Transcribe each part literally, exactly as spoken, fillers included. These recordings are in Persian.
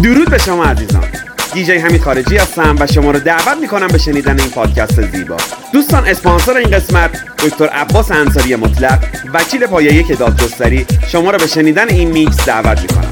درود به شما عزیزان. دیجی حمید خارجی هستم و شما رو دعوت میکنم به شنیدن این پادکست زیبا. دوستان، اسپانسر این قسمت دکتر عباس انصاری مطلق، وکیل پایه یک دادگستری، شما رو به شنیدن این میکس دعوت میکنم.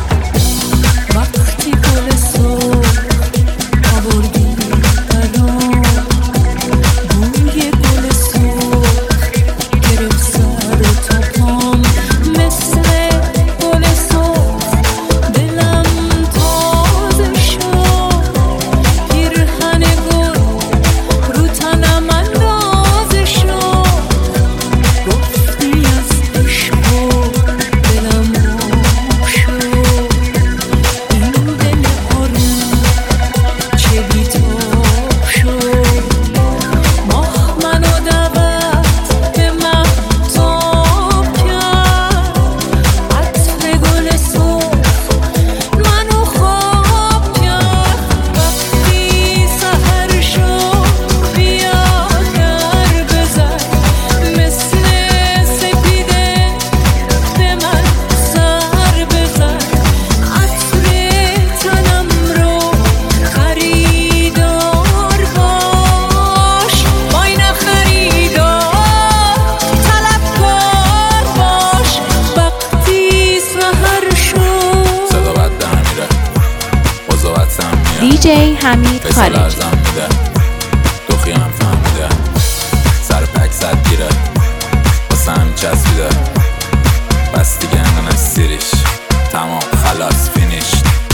دیجی حمید خارجی. دوخی هم فهمیده، سر پک زد گیره، واسه هم چسبیده، بس دیگه انقدر سیریش، تمام خلاص فینیش.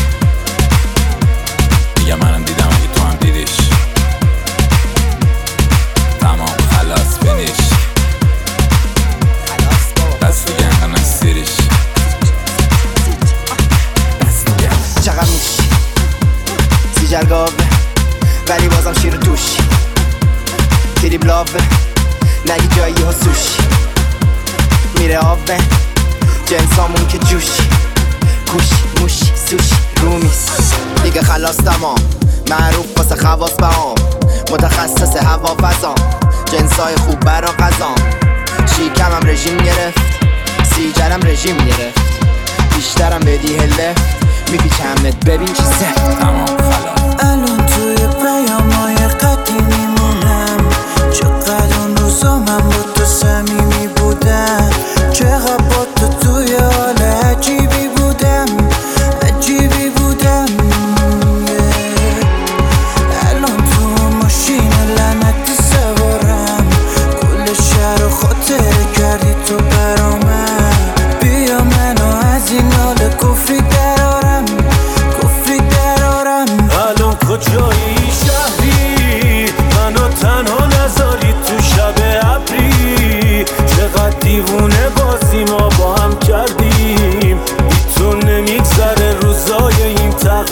دیگه منم دیدم اگه تو هم دیدیش، تمام خلاص فینیش، بس دیگه انقدر سیریش. چقدر میش جرگاوه ولی بازم شیر توش تریب لاوه نگی جایی ها سوشی میره آوه جنسامون که جوشی کوشی موشی سوشی رومیس دیگه خلاص تمام معروف واسه خواص بهام متخصص هوا فضام جنسای خوب برا قضام شیکمم رژیم گرفت سیجرم رژیم گرفت بیشترم بدی هلفت میپیچمت ببین چی سفت تمام خلاص. الان توی پیامای قدیمی مونم، چقدر اون روزا من با تو صمیمی بودم، چقدر با تو توی حال عجیبی بودم عجیبی بودم yeah. الان تو ماشین لعنتی سوارم، کل شهر رو خاطر کردی تو برامم، بیا منو از این حال کفری درارم کفری درارم. الان کجایی شهری منو تنها نذاری تو شب ابری، چقدر دیوونه بازی ما با هم کردیم، بی تو نمیگذره روزای این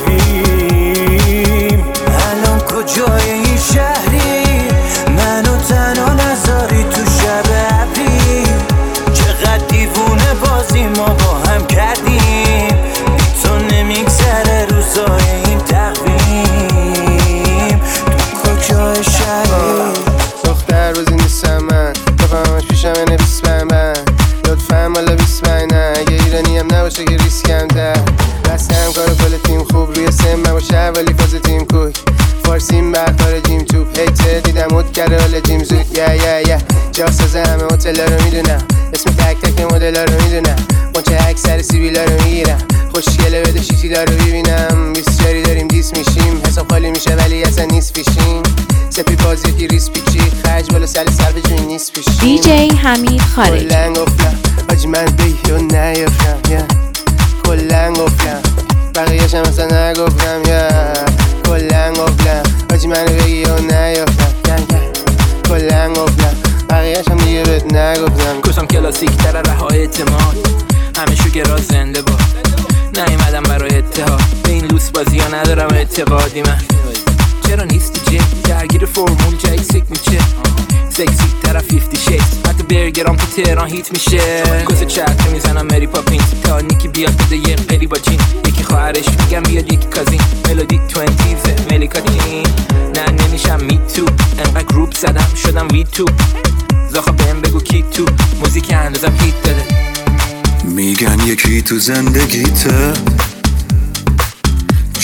تقویم. الان کجای این شهری منو تنها نذاری تو شب ابری، چقدر دیوونه بازی ما با هم کردیم، بی تو نمیگذره روزای این تقویم. تو کجای شهری دختر روزی نیستم من، بفهمش پیشم اینه بیست من من لطفا مالا بیست من نه، اگه ایرانی هم نباشه که ریسکم ده بسته هم کار کل تیم خوب روی سم من باشه ولی فاز تیم کوک فارسیم برخار جیم توپ هیته دیدم ات کرده حال جیم زود یا یا یا جا سازه همه هتلا رو میدونم، اسم تک تک مدلا رو میدونم، منچه اکثر سیبیلا رو میگیرم، خوشگله بده شیتیلا رو ببینم، بیست جاری داریم دیس میشیم، حساب خالی میشه ولی اصلا نیست پیشیم، سپی بازی که ریس پیچی خرج بالا سر سر به جوی نیست پیشیم. دیجی حمید خارجی. کلن گفتم آجی من بیو نیفتم yeah. کلن گفتم بقیه‌ش هم اصلا نگفتم yeah. کلن گفتم آجی منو بگی و نیفتم yeah. کلن گفتم بقیه‌ش هم دیگه بهت نگفتم. کشم کلاسیک تر رها اعتماد، همه شوگرا زنده با نیومدم برای اتحاد، به این لوس بازی ها ندارم اعتقادی. من چرا نیستی جه درگیر فرمول جای سیگنیچر سکسی طرف فیفتی شیدز، حتی برگرام تو تهران هیت میشه، کس چرخه میزنم مری پاپینز تا نیکی بیاد بده یه قلی با جین، یکی خواهرش میگم بیاد یکی کازین، ملودی توینتیزه ملیکا چین، نه نمیشم می تو انقدر گروپ زدم شدم وی تو، زاخا بهم بگو کی تو موزیک اندازم هیت داده. میگن یکی تو زندگیته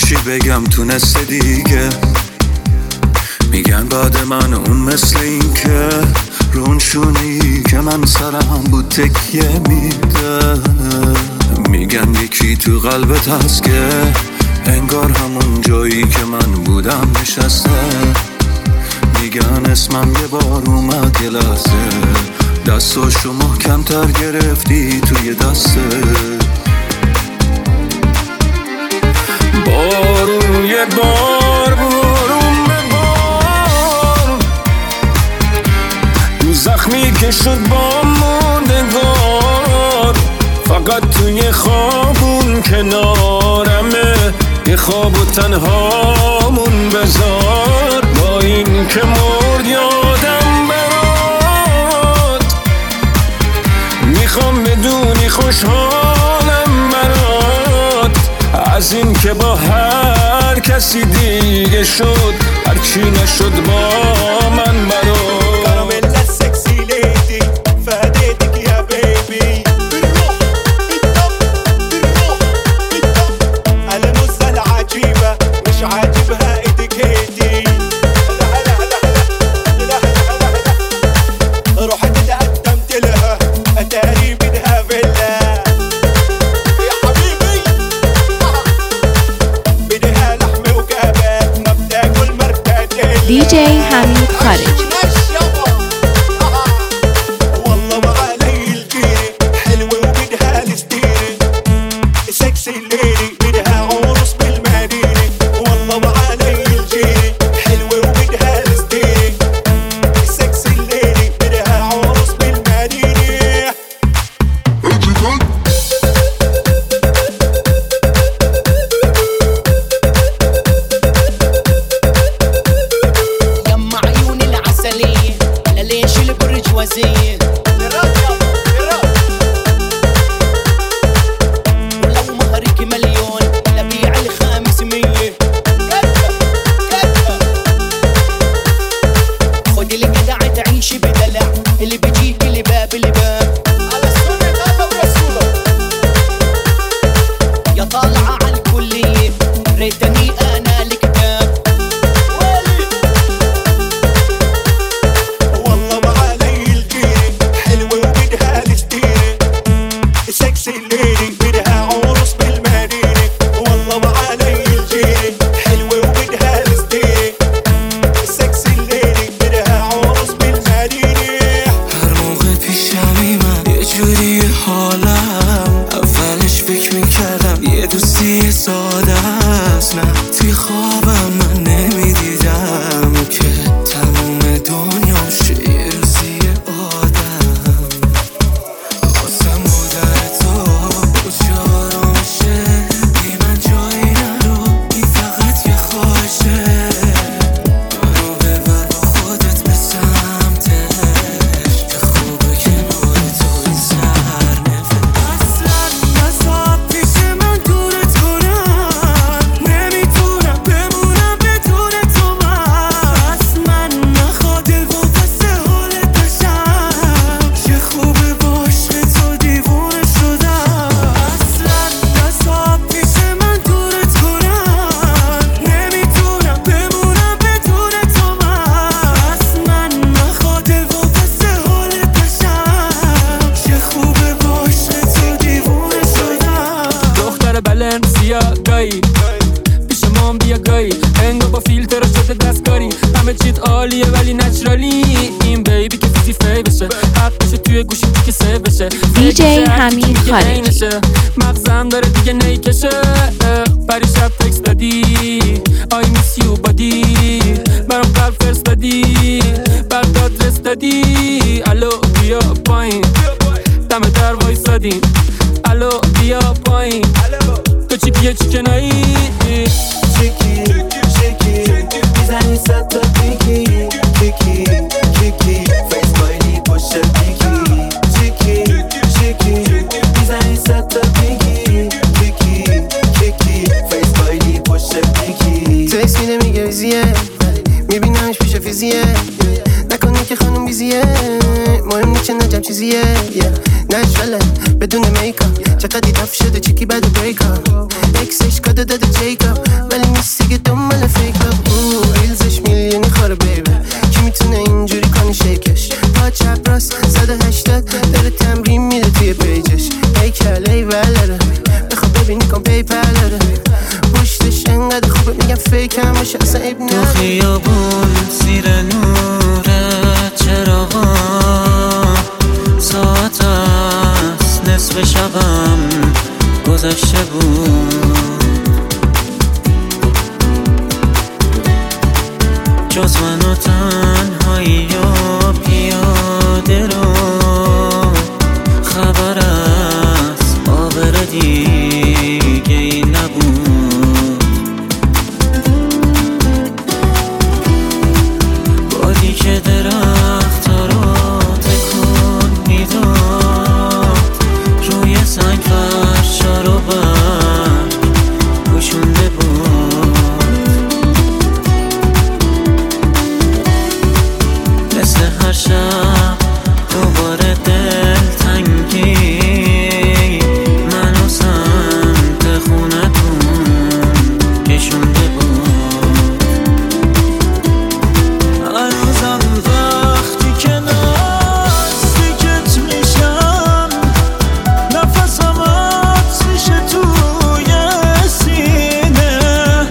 چی بگم تونسته دیگه. میگن بعد من اون مثل این که رون شونی که من سرم بود تکیه میده. میگن یکی تو قلبت هست که انگار همون جایی که من بودم نشسته. میگن اسمم یه بار اومد یه لحظه، دستاشو محکم‌تر گرفتی توی دسته. بارون یه بار بارون به بارون، رو زخمی که شد با موندگار. فقط توی خوابون کنارمه، یه خواب و تنهامون بذار. با این که مرد یادم برات، میخوام بدونی خوشحالم برات. از این که با هر کسی دیگه شد، هرچی نشد با من برات. دی جی حمید خارجی. دی جی حمید خارجی. مغزم داره دیگه نیکشه، پریشب تکست دادی I miss you body، برام قلب فرستادی بغداد رستادی. الو بیا پایین دم در وایسادیم، الو بیا پایین تو چی کیه چی که نایی. چیکی چیکی میزنی ست تا پیکی کیکی کیکی فیس بایلی پشت پیکی. چیکی چیکی میزنی ست تا پیکی کیکی کیکی فیس بایلی پشت پیکی. تکس میده میگه بیزیه، میبینمش پیش فیزیه، نکنی که خانم بیزیه، مهم نیچه نجم چیزیه. نشوله بدون میکا چقدر دیدف شده چیکی بعد بریکا، اکسش کادو داده جیکاب ولی نیستی که دنبال فیکاب ریلزش میلیونی خوره بیبه کی میتونه اینجوری کنه شیکش پا چپ راست صد و هشتاد داره تمرین میده توی پیجش ای کله ولره بخواب ببینی کن پیپر داره پشتش انقدر خوبه میگم فیک هم باشه اصلا عیب نداره. تو خیابون زیر نور چراغا ساعت است نصف شبم گذشته بود جز من و تنهایی و پیاده رو خبر از آبر دیگه ای نبود بادی که درخت رو تکون میداد روی سنگ فرشا رو بر پوشونده بود مثل هر شب دوباره دلتنگی منو سمت خونتون کشونده بود هنوزم وقتی که نزدیکت میشم نفسم حبس میشه توی سینه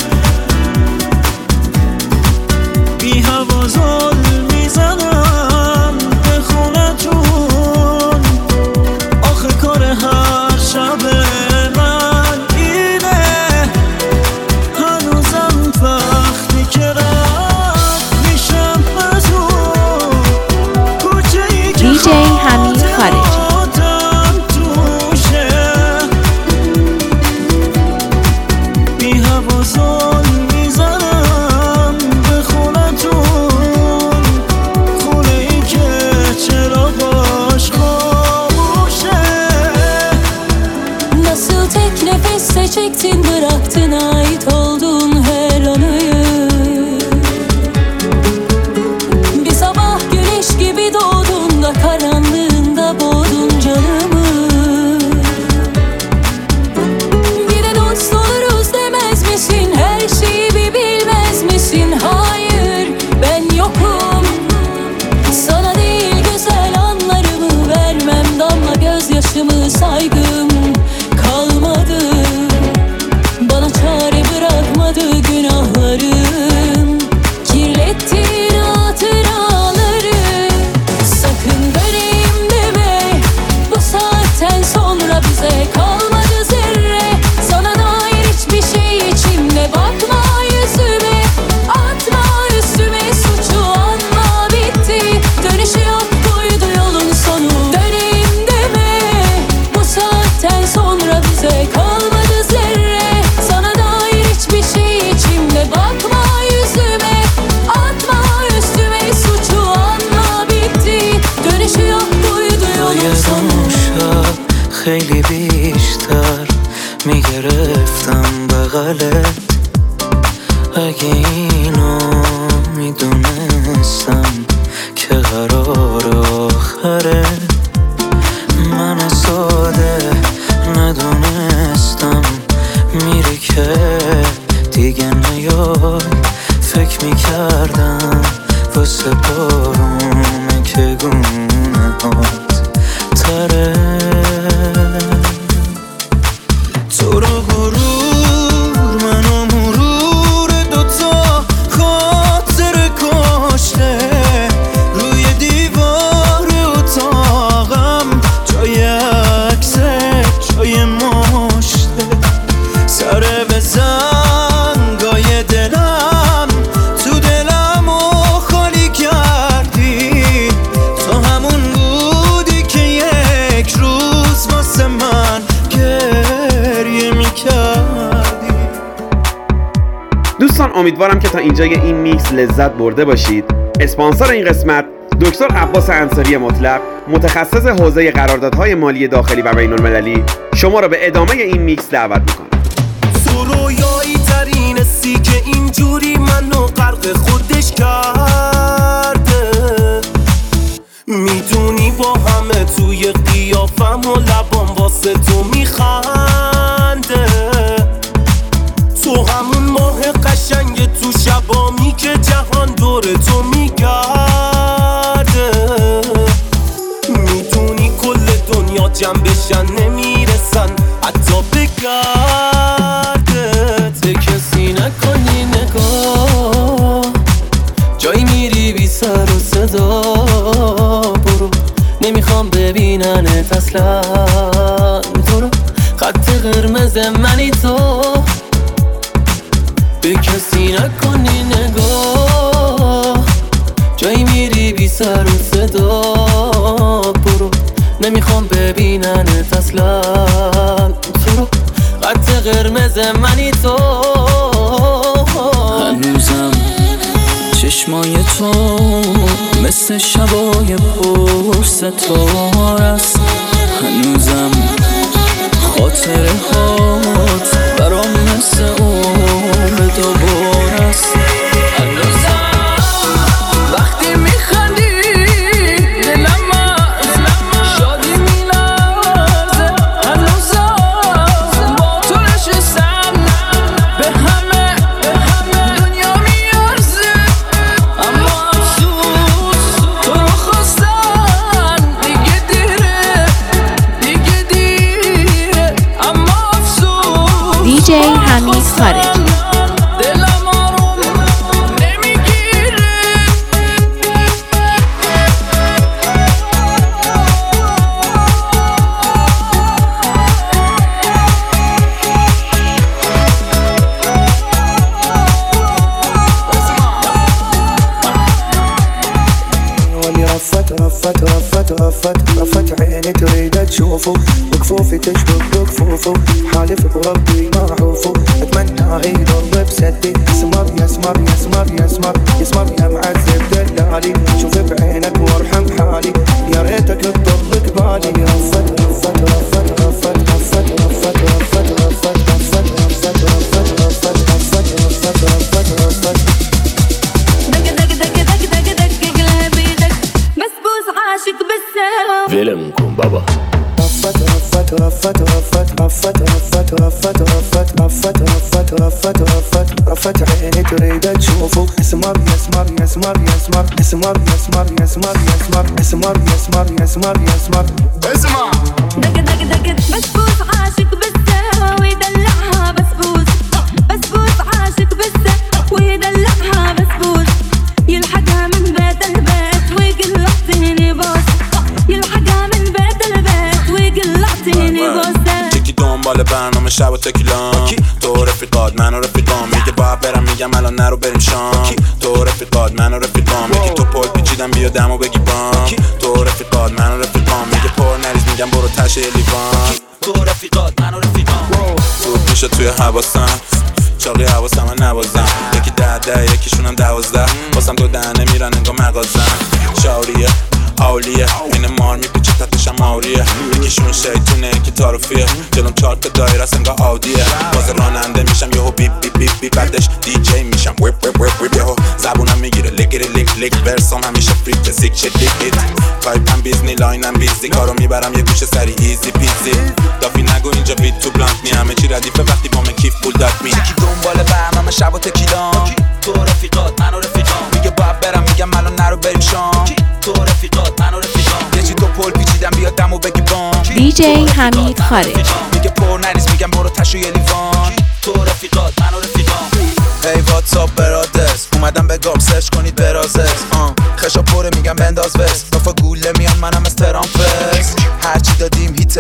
بی هوا زل میزنم به خونتون آخه کار هر شب من اینه هنوزم وقتی که رد میشم از اون کوچه‌ای که دی جی حمید خارجی. خاطراتم توشه بی هوا زل میزنم به خونتون خونه‌ای که چراغاش خاموشه Nasıl tek nefeste çektin bıraktın ait olduğun her anıyı Bir sabah güneş gibi doğdun da karanlığında boğdun canımı Bir de dost oluruz demez misin her şeyi bir bilmez misin Hayır ben yokum sana değil güzel anlarımı vermem damla gözyaşımı saygım kalmadı Bana çare bırakmadı günahlarım Kirlettin hatıraları Sakın döneyim deme Bu saatten sonra bize kalmadı zerre Sana dair hiçbir şey içimde bakma yüzüme Atma üstüme suçu anma bitti Dönüşü yok buydu yolun sonu Döneyim deme Bu saatten sonra bize kalmadı zerre Sana dair hiçbir şey içimde bakma yüzüme Atma üstüme suçu anma bitti Dönüşü yok buydu yolun sonu شب خیلی بیشتر میگرفتم بغلت اگه اینو میدونستم که قرار آخره من ساده ندونستم میری که دیگه نیای فکر میکردم واسه بارونه که گونه هات تره تو رو غرور منو مرور دوتا خاطر کاشته روی دیوار اتاقم جای عکست جای ماشته سر به زنگای دلم تو دلم و خالی کردی تو همون بودی که یک روز واسه من گریه میکردی دوستان امیدوارم که تا اینجای این میکس لذت برده باشید. اسپانسر این قسمت دکتر عباس انصاری مطلق، متخصص حوزه قراردادهای مالی داخلی و بین المللی، شما را به ادامه این میکس دعوت میکنم. تو رویایی ترین سی که اینجوری منو غرق خودش کرده میدونی با همه توی قیافم و لبام واسه تو میخنده نگاه، به کسی نکنی نگاه، جایی میری بی سر و صدا. برو نمیخوام ببیننت اصلا، تو رو خط قرمز منی تو. هنوزم چشمای تو مثل شبای پر ستاره است، هنوزم خاطره هات برام مثل عمر دوباره است. هنوزم وقتی میخندی دلم از شادی میلرزه، هنوزم با تو نشستم به همه دنیا میارزه. اما افسوس تو رو خواستن دیگه دیره، دیگه دیره. اما افسوس دی جی حمید خارجی. دلم آروم نمیگیره. واللي رفت رفت رفت رفت رفت عيني تريد تشوفه، وكفوفي تشبك بكفوفه، حالف بربي ما اعوفه. اتمنى يضل بسدي، يسمر يسمر يسمر يسمر يسمر يا معذب دلالي. شوف بعينك وارحم حالي، يا ريتك تضل قبالي. رفت رفت رفت رفت رفت رفت رفت رفت رفت رفت رفت رفت رفت رفت رفت رفت. دق دق دق دق دق دق قلبي دق، مسبوس عاشق بالسوا. ولمكم بابا. رفت رفت رفت رفت رفت رفت رفت رفت رفت رفت رفت رفت رفت عيني تريد تشوفه. يسمر يسمر يسمر يسمر يسمر يسمر يسمر يسمر يسمر يسمر يسمر يسمر. اسمع دق دق دق مسبوس عاشق بالسوا ويدلعها بسبوس، بسبوس عاشق بالسوا ويدلعها بسبوس. يلحقها من بيت البيت ويقول اعطيني بوس، يلحقها من بيت البيت ويقول اعطيني بوس. یکی دنبال برنامه شب و تکیلان، تو رفیقات من و رفیقام، میگه باید برم میگم الان نرو بریم شام. تو رفیقات من و رفیقام، یکی تو پل پیچیدم بیا دمو بگی بام. تو رفیقات من و رفیقام، میگه پر نریز میگم برو تشه لیوان. تو رفیقات من و رفیقام، سود میشه توی حواسم، چاقی حواسم من نوازم. یکی ده ده یکیشونم دوازده، واسم دو دهنه میرن انگار مغازم. شاوریه اولیه این مار میپیچه تتشم آوریه، یکیشون شیطونه یکی تاروفیه، جلوم چار تا دایر است انگار آودیه. واسه راننده میشم یهو بیپ بیپ بیپ بیپ، بعدش دی جی میشم ویپ ویپ ویپ ویپ. یهو زبونم میگیره لیگری لیک لیک، ورسام همیشه فریک سیک شد لیک ایت. تایپم بیزنی لاینم بیزی، کارو میبرم یه گوشه سری ایزی پیزی. دافی نگو اینجا بیت تو بلانک نی، همه چی ردیفه وقتی با کیف پول داد می. یکی دنبال برنامه شب و تکیلان، تو رفیقات من و رفیقام، میگه باید برم میگم الان نرو بریم شام. تو رفیقات من و رفیقام، یه چی تو پل پیچیدم بیا دمو بگی بام. دی جی حمید خارجی. میگه پر نریز میگم برو تشو یه لیوان. تو رفیقات من و رفیقام. هی واتساپ برادرز، اومدم بگم سرچ کنید برازز. خشا پره میگم بنداز وست، رفا گوله میان منم از ترامپس. هرچی دادیم هیته،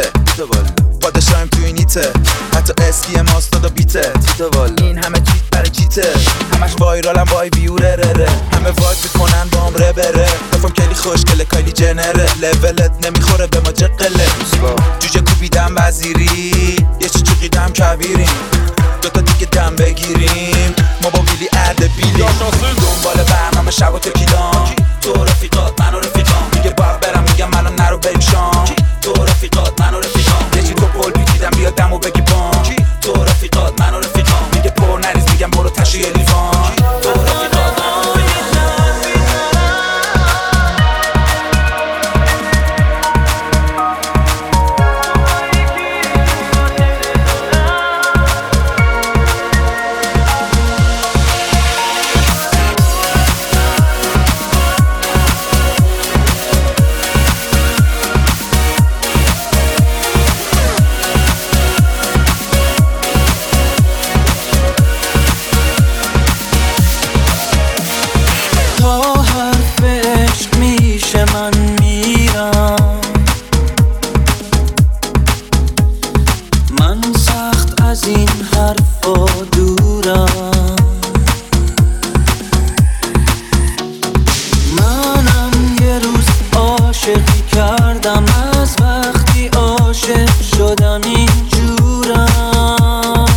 پادشایم تو این هیته، حتی اسکی ماست دادا بیته. این همه چیت برای چیته، همش وایرالم وای بیوره ره ره. همه وایب میکنن با هم ره بره، رفم کلی خوشگله کایلی جنره. لولت نمیخوره به ما جقله، جوجه کوبیدم وزیری، یه چی چوقیدم کبیریم. دوتا دیگه دم بگیریم، ما با ویلی ارده بیلی. دنبال برنامه شب و تکیلان، تو رفیقات من و رفیقام، میگه باید برم میگم الان نرو بریم شام. تو رفیقات من و رفیقام، یه چی تو پل پیچیدم بیا دمو بگی بام. تو رفیقات من و رفیقام، میگه پر نریز میگم برو تشو یه لیوان. تو رفیقات من و رفیقام. حرفا دورم. منم یه روز عاشقی کردم، از وقتی عاشق شدم اینجورم.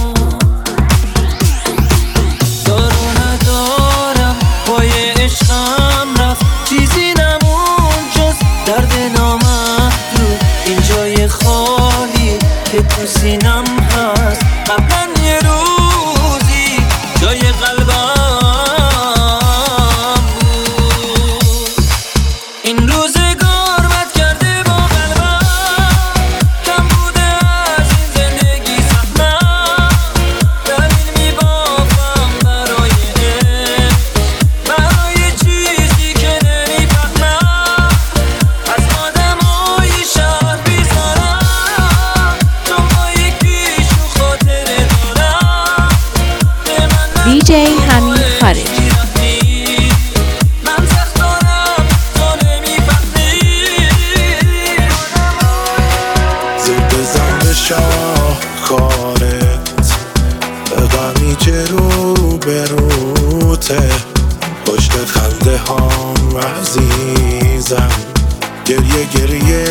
دارو ندارم پای عشقم رفت، چیزی نمون جز درد نامحدود. این جای خالی که تو سینم هست، قبلا یه روزی جای قلبم بود. این روزگار بد کرده با قلبم، کم بوده از این زندگی سخنم. دلیل میبافم برای عشق، برای چیزی که نمیفهمم. از آدمای شهر بیزارم، چون با یکی شو خاطره دارم. به من دیجی حمید خارجی. من سخت دارم تو نمیفهمی. زد بزن به شاهکارت، غمی که رو به روته. پشت خنده هام عزیزم، گریه گریه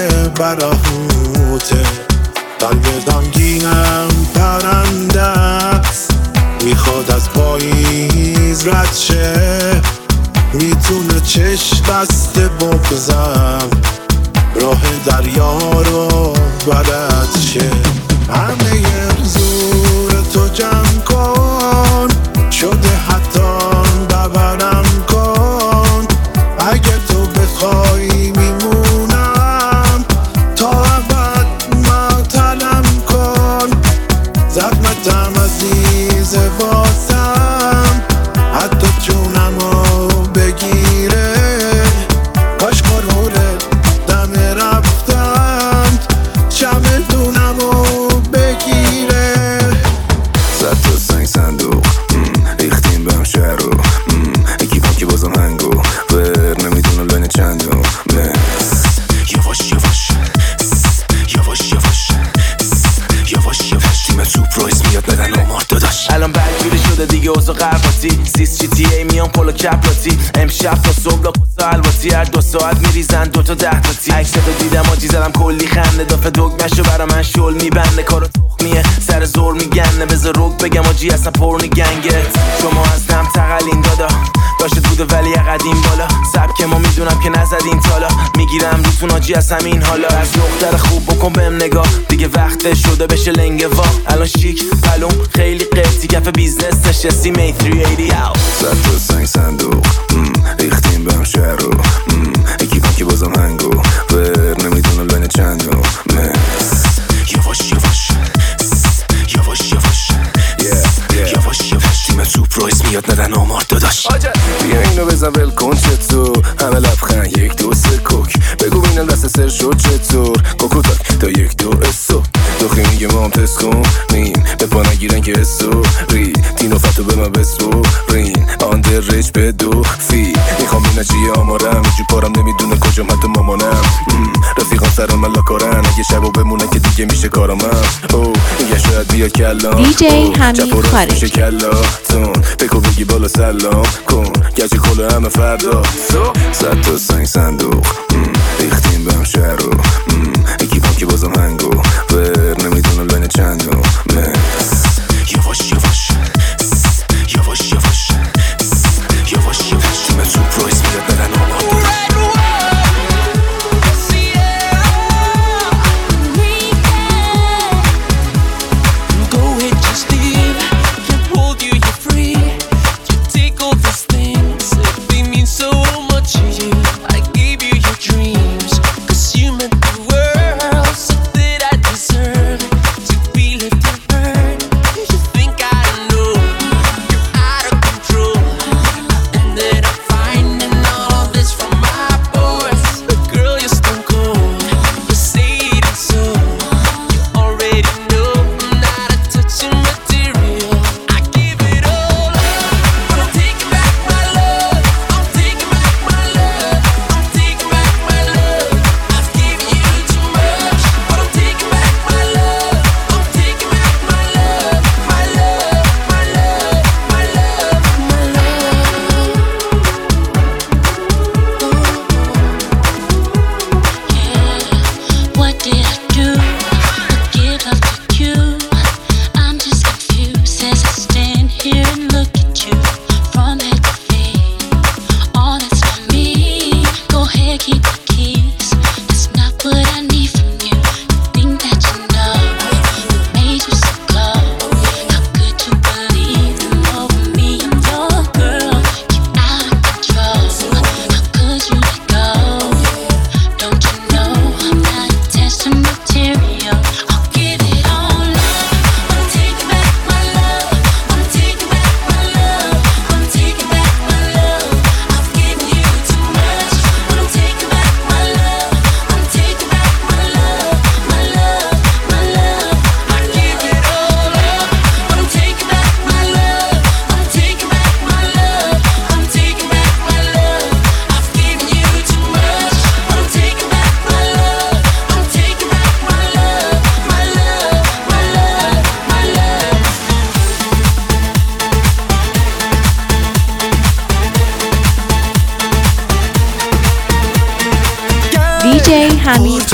براهوته. قلب دانگینم پرنده است، میخواد از پاییز رد شه. میتونه چشم بسته بگذم، راه دریا رو بلد شه. همه زور تو جمع کن، شده حتی ببرم کن. اگه تو بخوای میمونم، تا ابد معطلم کن. زحمتم عزیز واسم، حتی جونمو بگیره. کاش قروره دم رفتم، چمدونمو بگیره. زد تو سنگ صندوق، ریختیم بهم شهر رو. یکی که بازم هنگو ور نمیدونم بین چندم. یواش یواش یواش یواش یواش یواش، تیم سورپرایز میاد بدن آمار داداش. الان بدجوری شده دیگه اوضاع قرباتی، سیس چی تی ای میان پلو کپلاتی. امشب تا صبح لاکوسا الواتی، هر دو ساعت میریزن دوتا ده تاتی. عکستو دیدم آجی زدم کلی خنده، دافه دگمشو برا من شل میبنده. کارو تخمیه سر زور میگنه، بذار روگ بگم آجی اصلا پرنی گنگت. شما از دم تقلین دادا داشت بوده ولی قدیم بالا. سبک ما میدونم که نزدین تالا، میگیرم روتون آجی از همین حالا. از دختر خوب بکن بهم نگاه، دیگه وقت شده بشه لنگه وا. الان شیک پلوم خیلی قیتی، کف بیزنس نشستی می سیصد و هشتاد. زد تو سنگ صندوق، ریختیم بهم شهر رو. یکی که بازم هنگو ور نمیدونم بین چندم. یواش یواش یواش یواش یواش یواش، تیم سورپرایز میاد ندن آمار داداش. بیا اینو بزن ول کن چطور، همه لبخند یک دو سه کوک. بگو بینم دست سر شد چطور، کوکو تاک تا یک دو اسو. دخی میگه ما هم تست کن نیم، به پا نگیرن که اسو ری. تینو فتو به من بسو رین، آندر ریج به دو فی. میخوام بینه چیه آمارم، اینجور پارم نمیدونه کجام حتی مامانم. رفیقان سرم ملا کارن، اگه شبو بمونه که دیگه میشه کارم من. او میگه شاید بیا کلام دیجی حمید خارجی. کلاتون بگو بگی بالا سلام کن، گچه کلو همه فردا. زد تو سنگ صندوق، ریختیم بهم شهر رو. یکی که بازم هنگو ور نمیدونم بین چندم. یواش یواش یواش یواش یواش یواش، تیم سورپرایز میاد بدن آمار داداش. You meant the world, so that I deserve to be lifted first.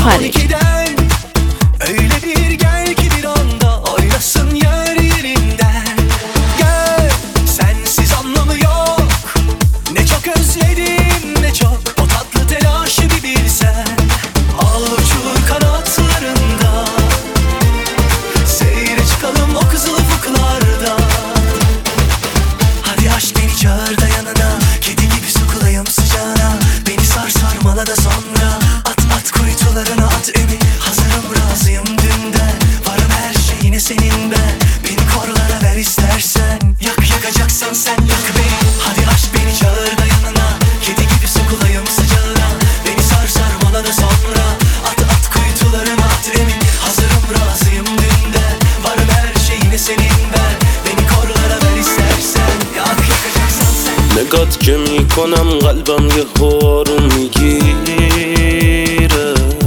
خارجی. Öyle bir gel ki bir anda oynasın yer yerinden. Gel, sensiz anlamı yok. Ne çok özledim ne çok o tatlı telaşı bir bilsen. Al uçur kanatlarında, seyre çıkalım o kızıl ufuklarda. Hadi aşk beni çağır da yanına, kedi gibi sokulayım sıcağına. Beni sar sarmala da sonra at at kuytularına at emin. Hazırım razıyım dünden, varım her şeyine senin ben. Beni korlara ver istersen, yak yakacaksan sen yak beni. Hadi aşk beni çağır da yanına, kedi gibi sokulayım sıcağına. Beni sar sarmala da sonra at at kuytularına at emin. Hazırım razıyım dünden, varım her şeyine senin ben. Beni korlara ver istersen, yak yakacaksan sen. نگات که میکنم قلبم یه هارون میگیره.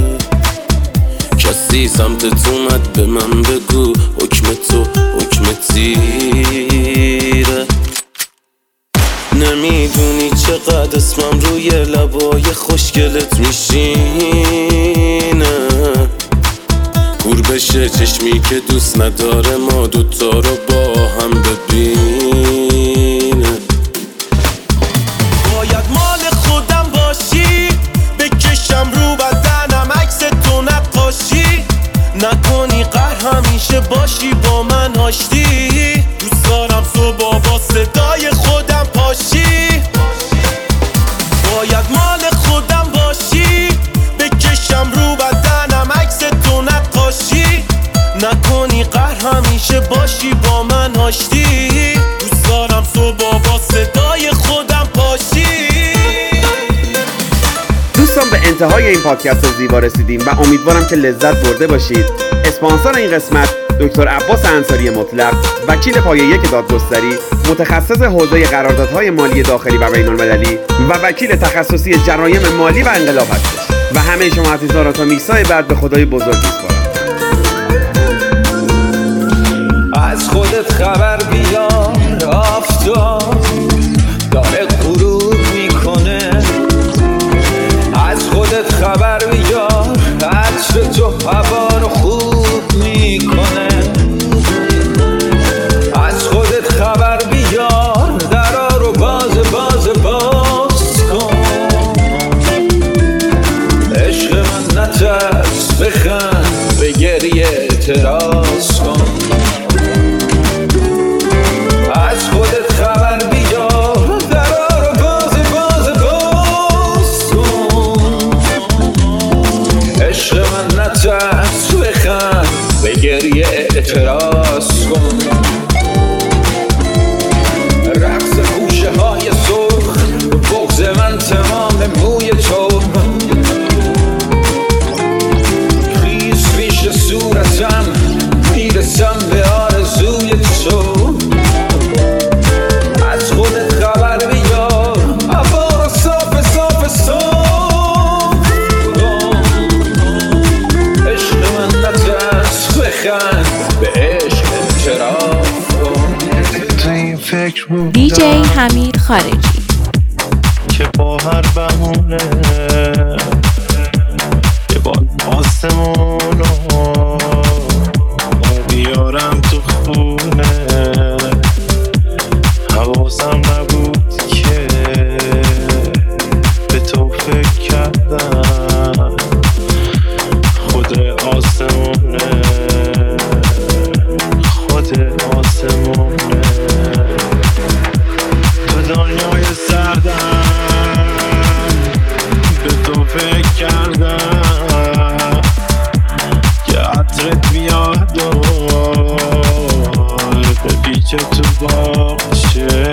کسی سمتت اومد به من بگو حکم تو حکم تیره. نمیدونی چقدر اسمم روی لبای خوشگلت میشینه. کور بشه چشمی که دوست نداره ما دوتا رو با هم ببینه. باید مال خودم باشی، بکشم رو بدنم عکس تو نقاشی. نکنی قهر همیشه باشی با من آشتی. دوست دارم صبح با صدای خودم پاشی. باید مال خودم باشی، بکشم رو بدنم عکس تو نقاشی. نکنی قهر همیشه باشی با من آشتی. دوست دارم صبح با صدای خودم پاشی. دوستان به انتهای این پادکست زیبا رسیدیم و امیدوارم که لذت برده باشید. اسپانسر این قسمت دکتر عباس انصاری مطلق، وکیل پایه یک دادگستری، متخصص حوزه قراردادهای مالی داخلی و بین المللی و وکیل تخصصی جرایم مالی و انقلاب هستش. و همه شما عزیزان را تا میثاق بعد به خدای بزرگ میسپارم. از خودت خبر بیار، آفتاب داره غروب میکنه. از خودت خبر بیار، عطر تو هوا رو خوب میکنه. از خودت خبر بیار، درا رو باز باز باز کن. عشق من نترس، بخند به گریه اعتراض کن. از خودت خبر بیار، درا رو باز باز باز کن. عشق من نترس، بخند به گریه اعتراض کن. رقص خوشه های سرخ، بغض من تمام موی تو. خیز پیش صورتم، میرسم به آرزوی تو. از خودت خبر بیار، هوا رو صاف صاف صاف کن. عشق من نترس، بخند به عشق اعتراف کن. دی جی حمید خارجی که با هر بهونه یه بار آسمونو بیارم تو خونه. حواسم نبود که به تو فکر کردم. خود آسمونه خود آسمونه تو دنیای سردم به تو فکر کردم که عطرت بیاد و به پیچ تو باشه.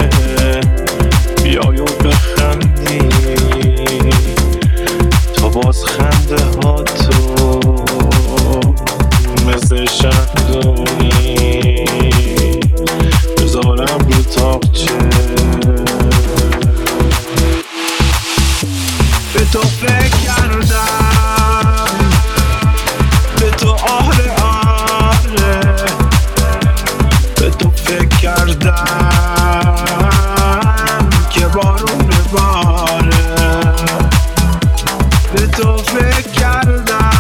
بیای و بخندی تو باز خنده ها تو مثل شهدونی بذارم رو تاقچه. به تو فکر کردم، به تو آره آره، به تو فکر کردم که بارون بباره. به تو فکر کردم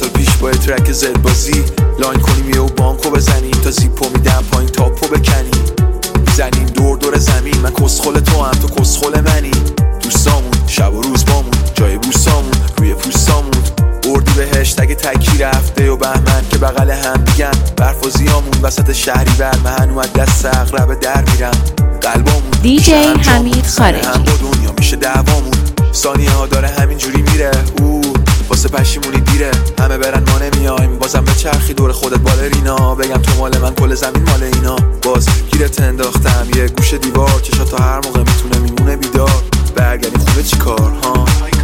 سال پیش با ترک زد بازی لاین کنیم یه و بانکو بزنیم تا زیپو میدم پایین تاپو بکنیم میزنیم دور دور زمین من کسخل تو هم تو کسخل منی دوستامون شب و روز بامون جای بوسامون روی پوستامون اردی به هشتگ تکی رفته و بهمن که بغل هم میگن برف و زیامون وسط شهری بر من اومد دست اقرب در میرم قلبامون دیجی حمید خارجی هم با دنیا میشه دعوامون ثانیه ها داره همینجوری میره او واسه پشیمونی دیره همه برن ما نمیایم بازم به چرخی دور خودت بالرینا بگم تو مال من کل زمین مال اینا باز گیرت انداختم یه گوشه دیوار چشا تا هر موقع میتونه میمونه بیدار برگردی خونه چی کار ها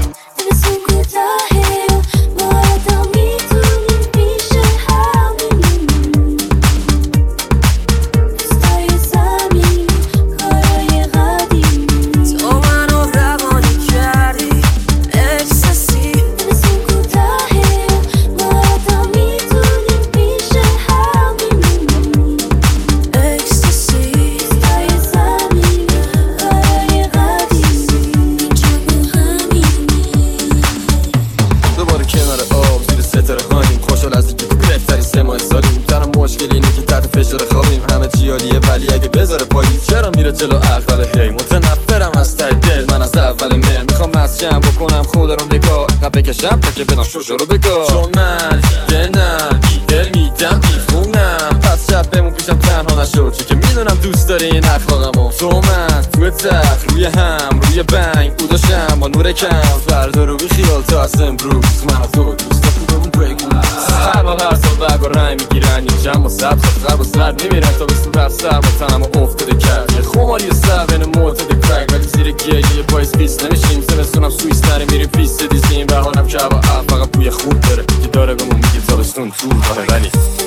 جلو عقل هی متنفرم از ته دل من از اول مهر میخوام مسجم بکنم خود رو نگاه قبل بکشم تا که بدم شوشو رو بگاه چون من دیدنم دل میدم بیخونم پس شب بمون پیشم تنها نشو چون که میدونم دوست داری این اخلاقمو تو من توی تخت روی هم روی بنگ او داشتم با نور کم بردار رو بی خیال تا از امروز من از تو دوست خوبمون بگو هر بار هر سال برگ و رنگ میگیرن این جمع و سبز و غرب و زرد میمیرن تا بسون بر سر با تنم و افتاده کرد یه خماری سر بین معتد کرک ولی زیر گیه یه باعث پیس نمیشیم زمستونم سویس نره میریم پیست دیزیم بهارم که هوا فقط بوی خوب داره که داره بهمون میگه تابستون طول راه ولی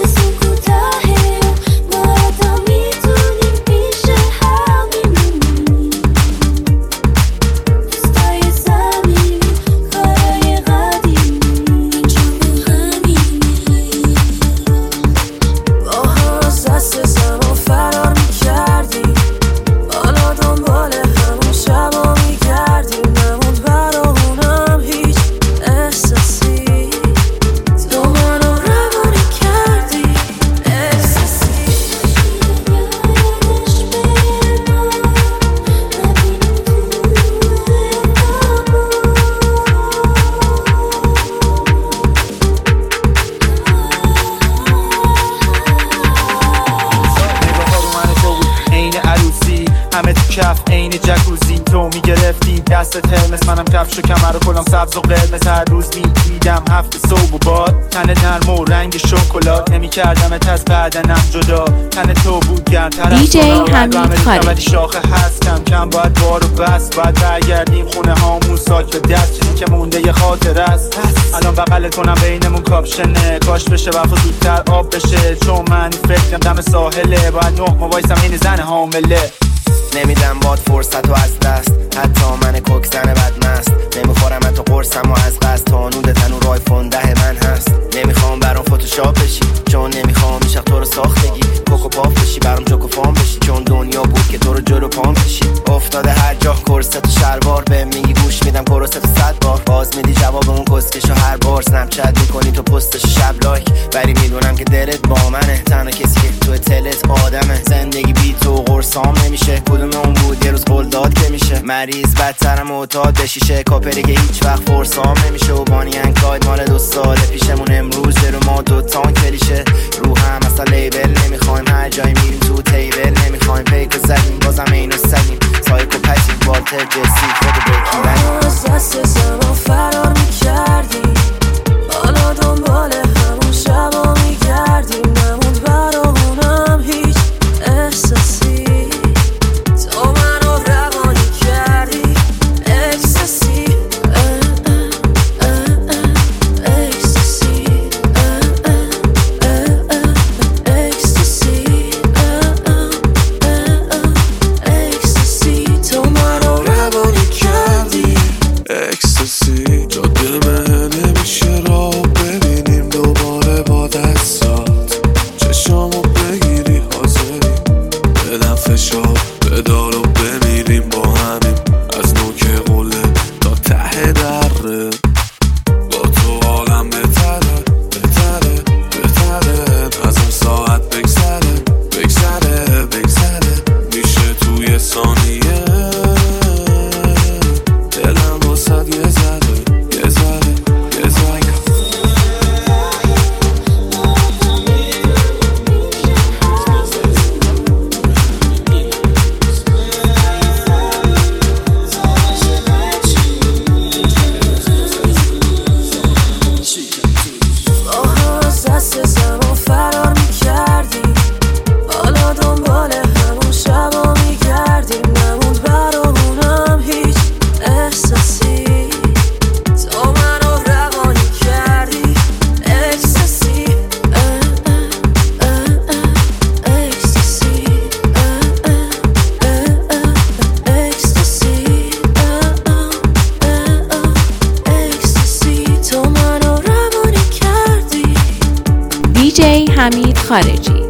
دست ترمس منم کفش و کمر و کلام سبز و قرمز هر روز میدیدم هفت صبح و باد تن نرم و رنگ شکلات نمی کردمت از بدنم جدا تن تو بود گرمتر از دیجی حمید خارجی شاخه هست کم کم باید بار و بس باید برگردیم خونه هامون ساک به دست چیزی که مونده یه خاطر است الان بغلت کنم بینمون کاپشنه کاش بشه وقت زودتر آب بشه چون من فکرم دم ساحله باید نه موایسم این زن حامله نمیدم باد فرصت و از دست حتی من کوکزن بدمست نمیخورم حتی قرصم و از قصد تانود تنو رای فونده من هست نمیخوام برام فوتوشاپ بشی چون نمیخوام میشق تو رو ساختگی کوکو پاف بشی برام جوکو فام بشی چون دنیا بود که تو رو جلو پام بشی افتاده هر جا کرست و شلوار به میگی گوش میدم کرست و صد بار باز میدی جواب اون کسکشو هر بار سنپ چت میکنی تو پستش شب لایک ولی میدونم که دلت با منه تنها کسی که تو تلت آدمه زندگی بی تو قرصام نمیشه کدوم اون بود یه روز قول داد که میشه مریض بدترم معتاد بشیشه کاپری که هیچ وقت فرسام نمیشه و بانی انکاید مال دو سال پیشمون امروز جلو ما دو تان کلیشه رو هم اصلا لیبل نمیخوایم هر جایی میریم تو تیبل نمیخوایم پیک زدیم بازم اینو سگیم سایکو پشیم والتر جسی خود بکیم بنیم از دست زمان فرار میکردیم بالا دنبال همون شبا میگردیم نموند برامونم هیچ احساسی تو منو روانی کردی اکسسی اکسسی جی حمید خارجی.